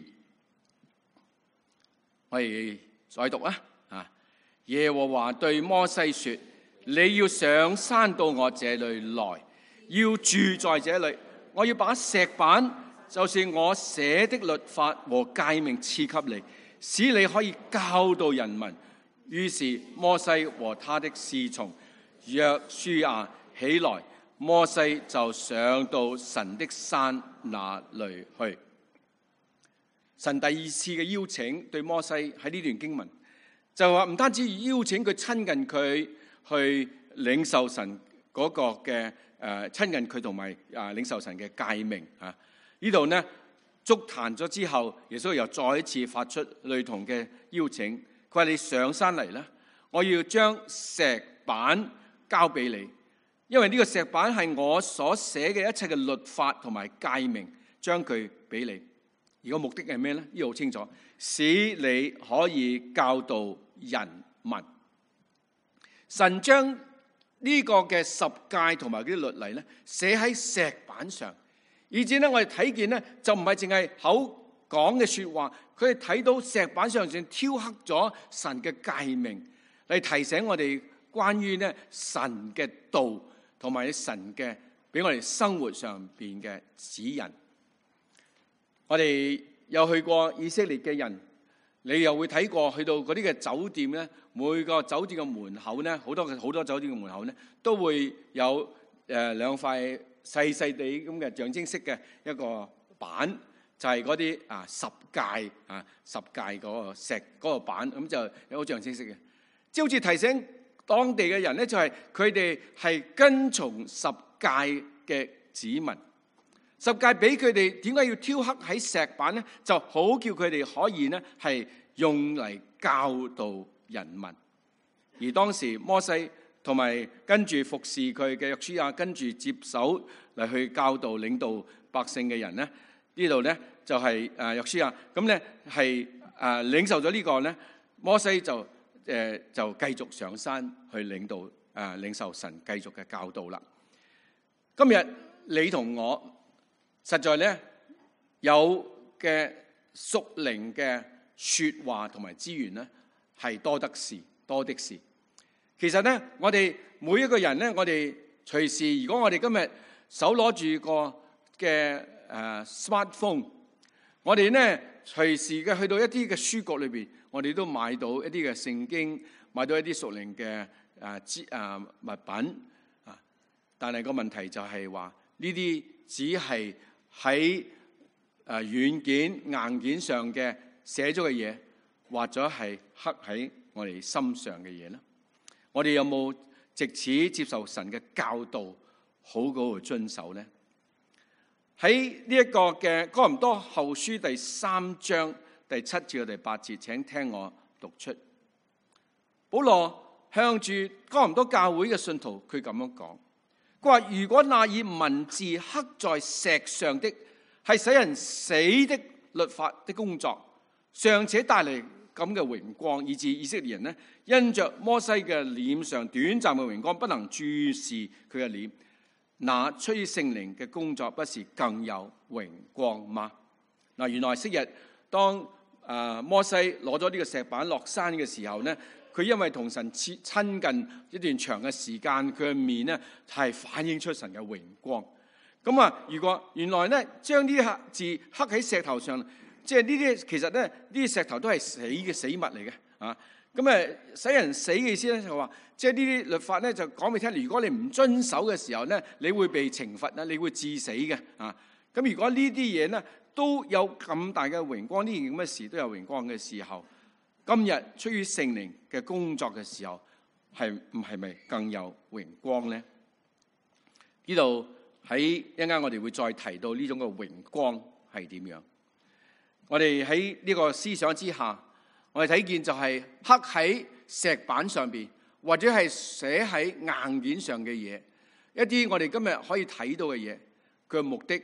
我哋再讀啊！耶和華對摩西說：你要上山到我這裏來，要住在這裏。我要把石板，就是我寫的律法和誡命賜給你，使你可以教導人民。於是摩西和他的侍從約書亞起來，摩西就上到神的山那裏去。神第2次嘅邀請對摩西喺呢段經文，就話唔單止邀請佢親近佢去領受神嗰個嘅親近佢同埋領受神嘅誡命啊！呢度呢築壇咗之後，耶穌又再一次發出類同嘅邀請，佢話你上山嚟啦，我要將石板交俾你，因為呢個石板係我所寫嘅一切嘅律法同埋誡命，將佢俾你。而個目的係咩呢？呢度好清楚，使你可以教導人民。神將呢個嘅十誡同埋嗰啲律例咧寫喺石板上，以至咧我哋睇見咧就唔係淨係口講嘅說話，佢哋睇到石板上仲雕刻咗神嘅誡命，嚟提醒我哋關於咧神嘅道同埋神嘅俾我哋生活上邊嘅指引。我哋有去過以色列嘅人，你又會睇過去到嗰啲嘅酒店咧，每個酒店嘅門口咧，好多酒店嘅門口咧，都會有兩塊細細地咁嘅象徵式嘅一個板，就係嗰啲十誡嗰個石嗰個板，咁就有好象徵式嘅，即係好似提醒當地嘅人咧，就係佢哋係跟從十誡嘅子民。十誡俾佢哋點解要雕刻喺石板咧？就好叫佢哋可以咧係用嚟教導人民。而當時摩西同埋跟住服侍佢嘅約書亞，跟住接手嚟去教導領導百姓嘅人咧，呢度咧就係約書亞咁咧係領受咗呢個咧，摩西就繼續上山去領受神繼續嘅教導啦。今日你同我實在咧有嘅屬靈嘅說話同埋資源咧係多的是。其實咧，我哋每一個人咧，我哋隨時，如果我哋今日手攞住個嘅smartphone， 我哋咧隨時嘅去到一啲嘅書局裏邊，我哋都買到一啲嘅聖經，買到一啲屬靈嘅物品啊。但係個問題就係話呢啲只係喺軟件硬件上嘅寫咗嘅嘢，或者係刻喺我哋心上嘅嘢咧。我哋有冇藉此接受神嘅教導，好好去遵守呢？喺呢一個嘅哥林多後書第3章第7至第8節，請聽我讀出。保羅向住哥林多教會嘅信徒，佢咁樣講。佢話：如果那以文字刻在石上的，係使人死的律法的工作，尚且帶嚟咁嘅榮光，以致以色列人呢，因着摩西嘅臉上短暫嘅榮光，不能注視佢嘅臉，那出於聖靈嘅工作，不是更有榮光嗎？嗱，原來昔日當摩西攞咗呢個石板落山嘅時候呢，佢因為同神親近一段長嘅時間，佢嘅面呢係反映出神嘅榮光。咁如果原來呢將呢啲字刻喺石頭上，即係呢啲其實咧呢啲石頭都係死物嚟嘅啊。咁使人死嘅意思咧就話，即係呢啲律法咧就講俾你聽，如果你唔遵守嘅時候咧，你會被懲罰啦，你會致死嘅啊。咁如果呢啲嘢咧都有咁大嘅榮光，呢件咁嘅事都有榮光嘅時候，今日出於聖靈嘅工作嘅時候，係咪更有榮光咧？呢度喺一陣間我哋會再提到呢種嘅榮光係點樣。我哋喺呢個思想之下，我哋睇見就係刻喺石板上邊，或者係寫喺硬件上嘅嘢，一啲我哋今日可以睇到嘅嘢，佢嘅目的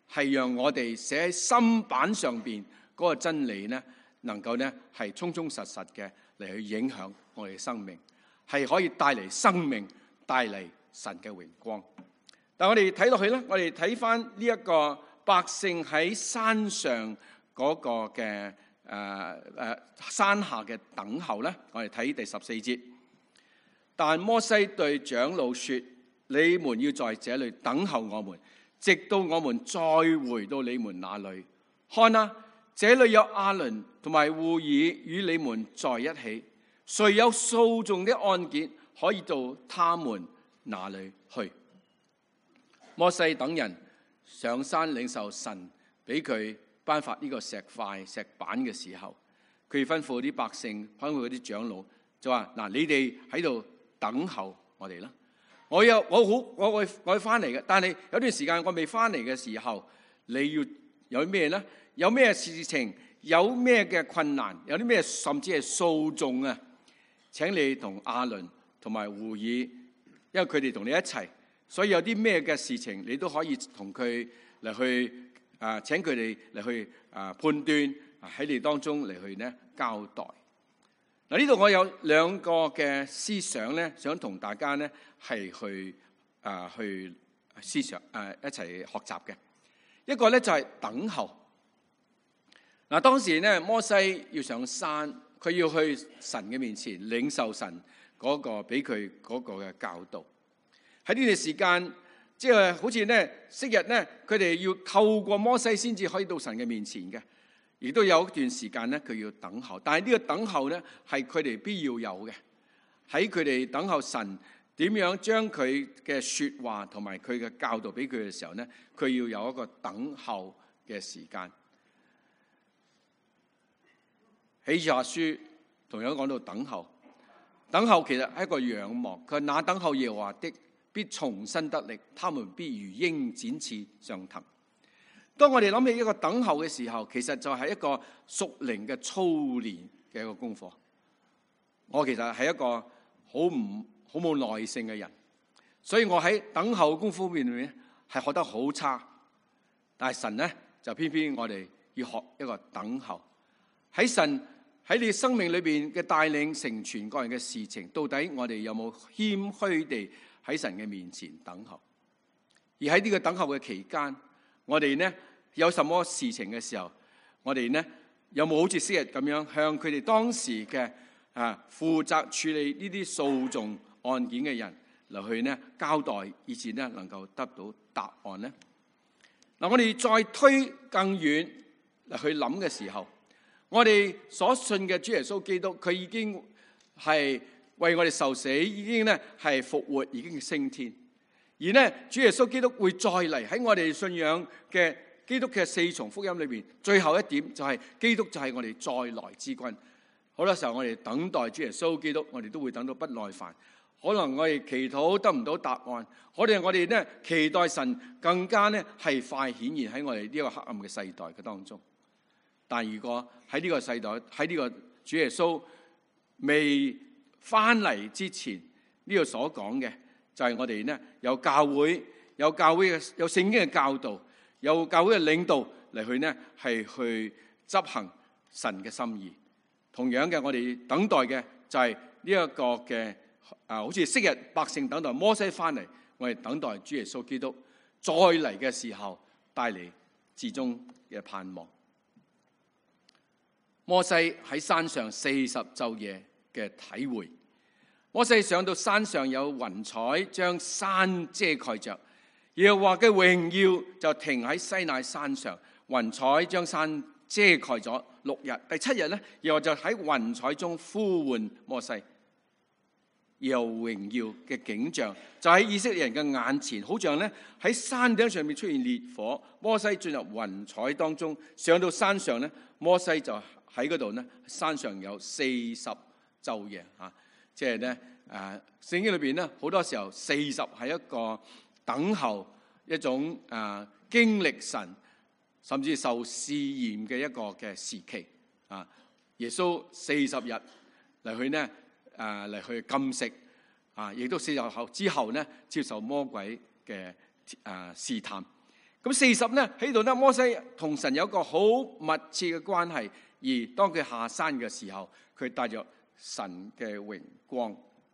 係讓我哋寫喺心板上邊嗰個真理呢，能夠呢係充充實實嘅嚟去影響我哋嘅生命，係可以帶嚟生命，帶嚟神嘅榮光。但我哋睇落去咧，我哋睇翻呢一個百姓喺山上嗰個嘅山下嘅等候咧，我哋睇第14節。但摩西對長老說：你們要在這裏等候我們，直到我們再回到你們那裏。看啊，這裏有亞倫同埋戶珥與你們在一起，誰有訴訟的案件，可以到他們那裏去。摩西等人上山領受神俾佢頒發呢個石塊石板嘅時候，佢吩咐啲百姓，吩咐嗰啲長老就話：嗱，你哋喺度等候我哋啦。我會翻嚟嘅，但係有段時間我未翻嚟嘅時候，你要有咩呢？有咩事情？有咩嘅困難？有啲咩甚至係訴訟啊？請你同亞倫同埋戶珥，因為佢哋同你一齊，所以有啲咩嘅事情你都可以同佢嚟去請佢哋嚟去判斷喺你當中嚟去呢交代。嗱，呢度我有兩個嘅思想咧，想同大家咧係去思想一齊學習嘅。一個咧就係等候。嗱，當時咧摩西要上山，佢要去神嘅面前領受神嗰個俾佢嗰個嘅教導。喺呢段時間，即係好似咧昔日咧，佢哋要透過摩西先至可以到神嘅面前嘅。亦都有一段時間咧，佢要等候，但係呢個等候咧係佢哋必要有嘅。喺佢哋等候神點樣將佢嘅說話同埋佢嘅教導俾佢嘅時候咧，佢要有一個等候嘅時間。喺以賽亞書同樣講到等候，等候其實係一個仰望。佢話那等候耶和華的必重新得力，他們必如鷹展翅上騰。當我哋諗起一個等候嘅時候，其實就係一個屬靈嘅操練嘅一個功課。我其實係一個好冇耐性嘅人，所以我喺等候功夫面咧係學得好差。但係神咧就偏偏我哋要學一個等候。喺神喺你生命裏邊嘅帶領成全各人嘅事情，到底我哋有冇謙虛地喺神嘅面前等候？而喺呢個等候嘅期間，我哋呢有什麼事情嘅時候，我哋呢有冇好似昔日咁樣向佢哋當時嘅負責處理呢啲訴訟案件嘅人嚟去呢交代，以至呢能夠得到答案呢？嗱，我哋再推更遠嚟去諗嘅時候，我哋所信嘅主耶穌基督，佢已經係為我哋受死，已經呢係復活，已經升天。而呢主耶穌基督會再嚟，喺我哋信仰嘅基督嘅四重福音裏邊，最後一點就係基督就係我哋再來之君。好多時候我哋等待主耶穌基督，我哋都會等到不耐煩。可能我哋祈禱得唔到答案，我哋呢期待神更加呢係快顯現喺我哋呢個黑暗嘅世代嘅當中。但如果喺呢個世代，喺呢個主耶穌未翻嚟之前，呢度所講嘅就係我哋呢有教會嘅有聖經嘅教導，有教會嘅領導嚟去呢係去執行神嘅心意。同樣嘅，我哋等待嘅就係呢一個嘅好似昔日百姓等待摩西翻嚟，我哋等待主耶穌基督再嚟嘅時候帶嚟至終嘅盼望。摩西喺山上40晝夜嘅體會。摩西上到山上，有雲彩將山遮蓋着，耶和華嘅榮耀就停喺西乃山上，雲彩將山遮蓋咗6日。第7日咧，耶和華就喺雲彩中呼喚摩西。耶和華榮耀嘅景象就喺以色列人嘅眼前，好像咧喺山頂上面出現烈火。摩西進入雲彩當中，上到山上咧，摩西就喺嗰度咧，山上有40晝夜啊，即係咧聖經裏邊咧好多時候40係一個等候一種經歷神甚至受試驗嘅一個嘅時期啊。耶穌40日嚟去呢嚟去禁食啊，亦都40日之後呢接受魔鬼嘅試探。 咁40呢喺度呢，摩西同神有一個好密切嘅關係，而當佢下山嘅時候，佢帶着神嘅榮光。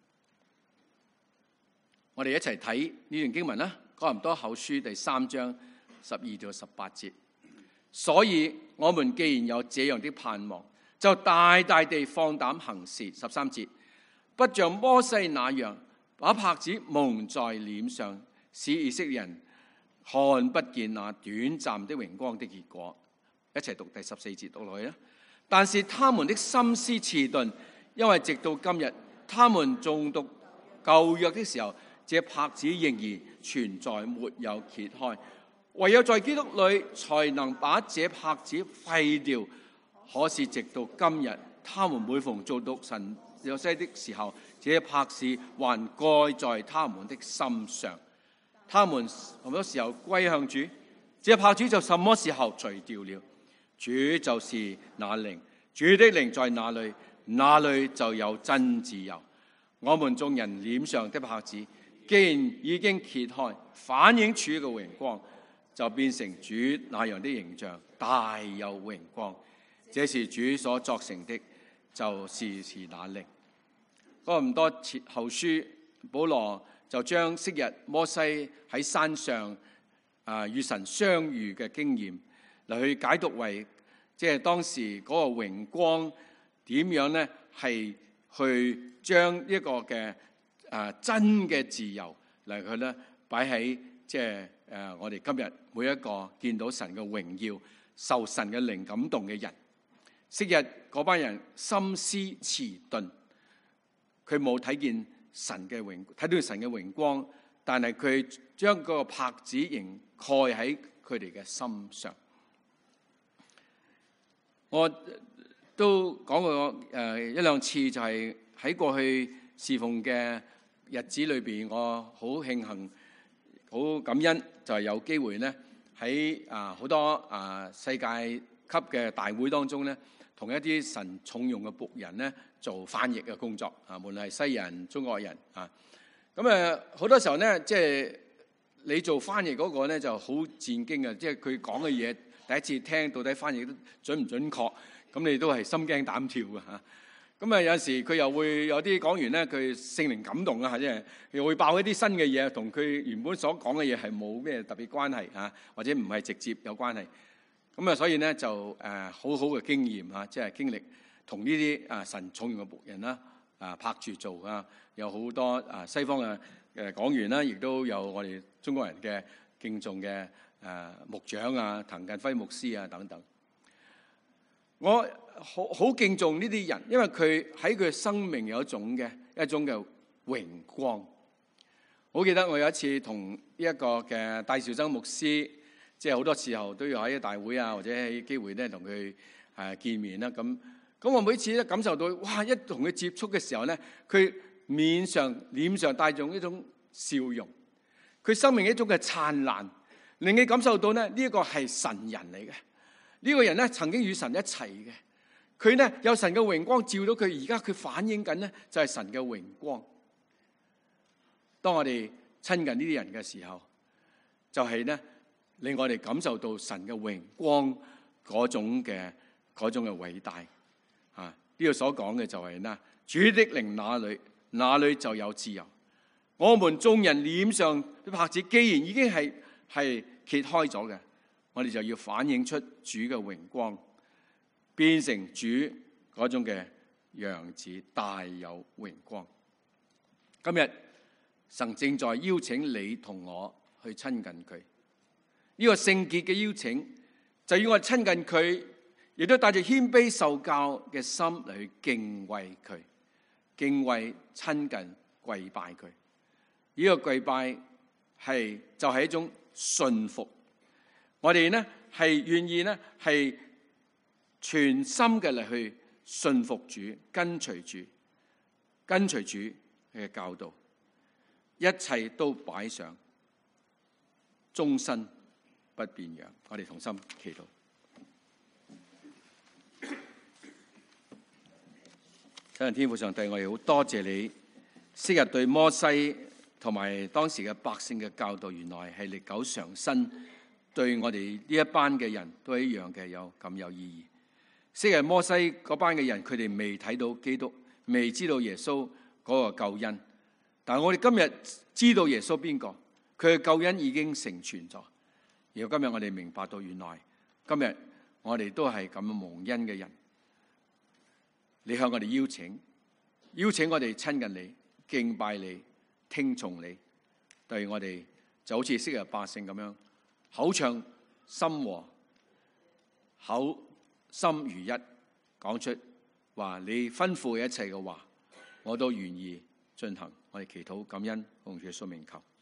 我哋一齊睇呢段經文啦，哥林多後書第3章12到18節。所以我們既然有這樣的盼望，就大大地放膽行事。13節，不像摩西那樣把帕子蒙在臉上，使以色列人看不見那短暫的榮光的結果。一齊讀第14節讀落去啦。但是他們的心思遲鈍，因為直到今日，他們誦讀舊約的時候，這帕子仍然存在，沒有揭開。唯有在基督裏，才能把這帕子廢掉。可是直到今日，他們每逢誦讀神約西的時候，這帕子還蓋在他們的心上。他們什麼時候歸向主，這帕子就什麼時候除掉了。主就是那靈，主的靈在哪裏，那裏就有真自由。我們眾人臉上的帕子既然已經揭開，反映主嘅榮光，就變成主那樣的形象，大有榮光。這是主所作成的，就是那靈。哥林多後書，保羅就將昔日摩西喺山上與神相遇嘅經驗嚟去解讀為，即係當時嗰個榮光點樣呢？係去將一個嘅真嘅自由嚟去咧擺喺即係我哋今日每一個見到神嘅榮耀、受神嘅靈感動嘅人。昔日嗰班人心思遲鈍，佢冇睇見神嘅睇到神嘅榮光，但係佢將嗰個帕子仍蓋喺佢哋嘅心上。我都講過一兩次，就係喺過去侍奉嘅日子裏邊，我好慶幸、好感恩，就係有機會咧喺好多世界級嘅大會當中咧，同一啲神重用嘅僕人咧做翻譯嘅工作無論係西人、中國人咁好多時候咧，即係你做翻譯嗰個咧就好戰驚嘅，即係佢講嘅嘢第一次聽到底翻譯都準唔準確，咁你都係心驚膽跳嘅嚇。咁有陣時佢又會有啲講員咧，佢聖靈感動即係又會爆一啲新嘅嘢，同佢原本所講嘅嘢係冇咩特別關係或者唔係直接有關係。咁所以咧就好好嘅經驗即係經歷同呢啲神重用嘅僕人啦拍住做有好多西方嘅講員啦，亦都有我哋中國人嘅敬重嘅牧長滕近輝牧師等等。我好敬重呢啲人，因為佢喺佢生命有一種嘅榮光。我記得我有一次同呢一個嘅戴紹曾牧師，即係好多時候都要喺大會或者喺機會咧同佢見面啦。咁我每次咧感受到，哇！一同佢接觸嘅時候咧，佢臉上帶住一種笑容，佢生命一種嘅燦爛，令你感受到咧呢一個係神人嚟嘅。呢個人咧曾經與神一齊嘅，佢咧有神嘅榮光照到佢，而家佢反映緊咧就係神嘅榮光。當我哋親近呢啲人嘅時候，就係咧令我哋感受到神嘅榮光嗰種嘅偉大。呢度所講嘅就係咧，主的靈那裏就有自由。我們眾人臉上啲帕子既然已經係揭開咗嘅，我哋就要反映出主嘅榮光，變成主嗰種嘅樣子，大有榮光。今日神正在邀請你同我去親近佢，呢個聖潔嘅邀請，就要我親近佢，亦都帶住謙卑受教嘅心嚟去敬畏佢，敬畏、親近、跪拜佢。呢個跪拜就係一種信服。我哋呢係願意呢係全心嘅嚟去信服主，跟隨主嘅教導，一切都擺上，終身不變樣。我哋同心祈禱。親愛的天父上帝，我哋好多謝你，昔日對摩西同埋當時嘅百姓嘅教導，原來係歷久常新， 對我哋呢一班嘅人都係一樣嘅，咁有意義。昔日摩西嗰班嘅人，佢哋未睇到基督，未知道耶穌嗰個救恩。但係我哋今日知道耶穌邊個，佢嘅救恩已經成全咗。而今日我哋明白到，原來今日我哋都係咁蒙恩嘅人。你向我哋邀請我哋親近你、敬拜你、聽從你，對我哋就好似昔日百姓咁樣，口唱心和，口心如一，講出話你吩咐嘅一切嘅話，我都願意進行。我哋祈禱感恩，奉主耶穌名求。